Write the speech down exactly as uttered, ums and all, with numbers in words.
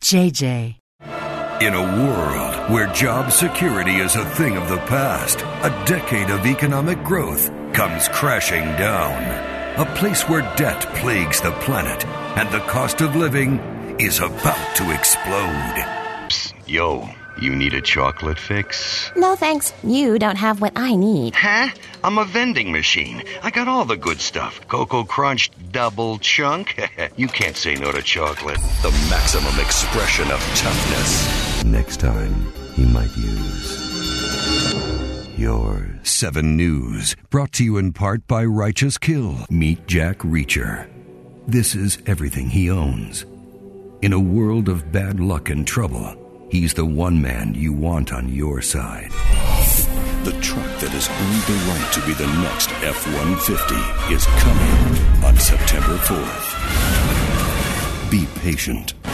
J J. In a world where job security is a thing of the past, a decade of economic growth comes crashing down. A place where debt plagues the planet and the cost of living is about to explode. Psst, yo, you need a chocolate fix? No thanks, you don't have what I need. Huh? I'm a vending machine. I got all the good stuff. Cocoa Crunch double chunk. You can't say no to chocolate. The maximum expression of toughness. Next time, he might use yours. Seven News, brought to you in part by Righteous Kill. Meet Jack Reacher. This is everything he owns. In a world of bad luck and trouble, he's the one man you want on your side. The truck that has earned the right to be the next F one fifty is coming on September fourth. Be patient.